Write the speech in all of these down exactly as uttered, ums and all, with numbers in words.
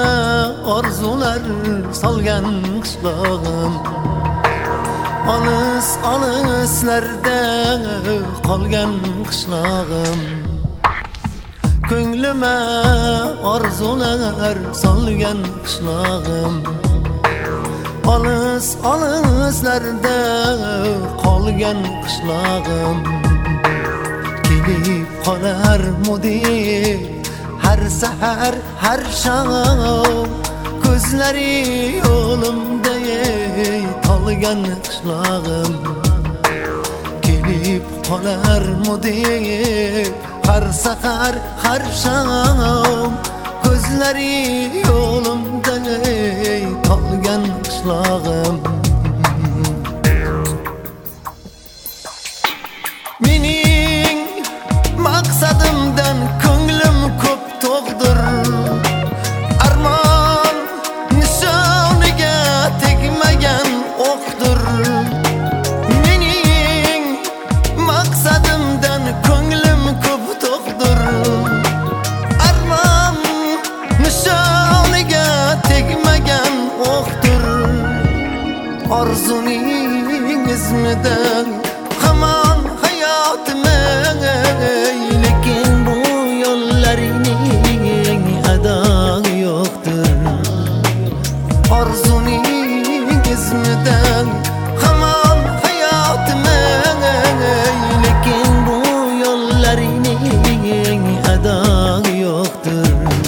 orzular solgan qishlog'im, olis olislarda qolgan qishlog'im. Ko'nglime orzular solgan qishlog'im, olis olislarda qolgan qishlog'im. Kelib qolar mudib har sahar har shom, ko'zlari yo'limda qolgan qishlog'im. Kelib qolar mudib har sahar har shom, ko'zlari yo'limda qolgan qishlog'im. Mening maqsadimdan ko'nglim ko'p to'g'dir, armon nishoniga tegmagan o'qdir. Mening maqsadimdan ko'nglim ko'p to'g'dir, armon nishoniga tegmagan o'qdir. Orzuning izmidan hamon hayotime, lekin bu yo'llarining adog'i yo'qdir. Orzuning izmidan hamon hayotime, lekin bu yo'llarining adog'i yo'qdir.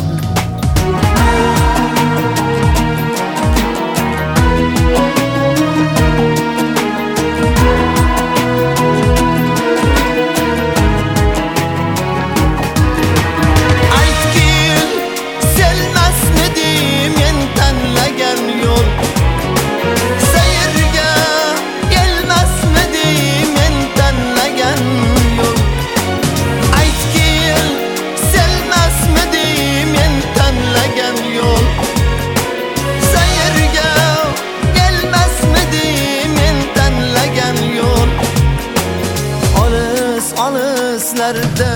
Olislarda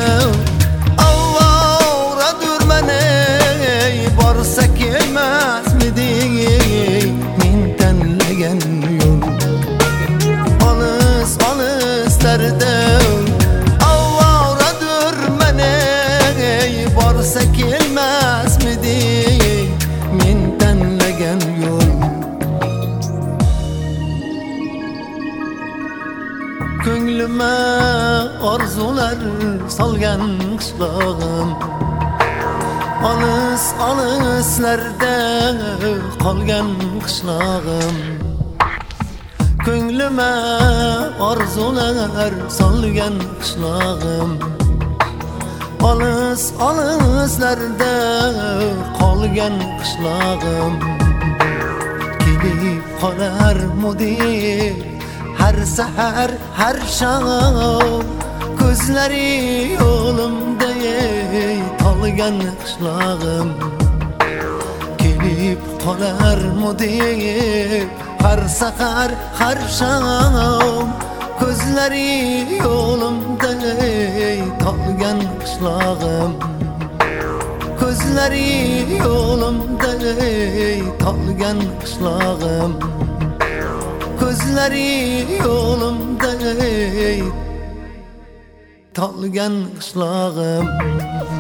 avvoradur meni, borsa kelmasmidi men tanlagan yo'l. Olis olislarda avvoradur meni, borsa kelmasmidi men tanlagan yo'l. Ko'nglime orzular solgan qishlog'im, olis olislarda qolgan qishlog'im. Ko'nglime orzular solgan qishlog'im, olis olislarda qolgan qishlog'im. Kelib qolar mudib har sahar har shom, ko'zlari yo'limda qolgan qishlog'im. Kelib qolar mudib har sahar har shom, ko'zlari yo'limda qolgan qishlog'im. Ko'zlari yo'limda qolgan qishlog'im. Ko'zlari yo'limda qolgan qishlog'im.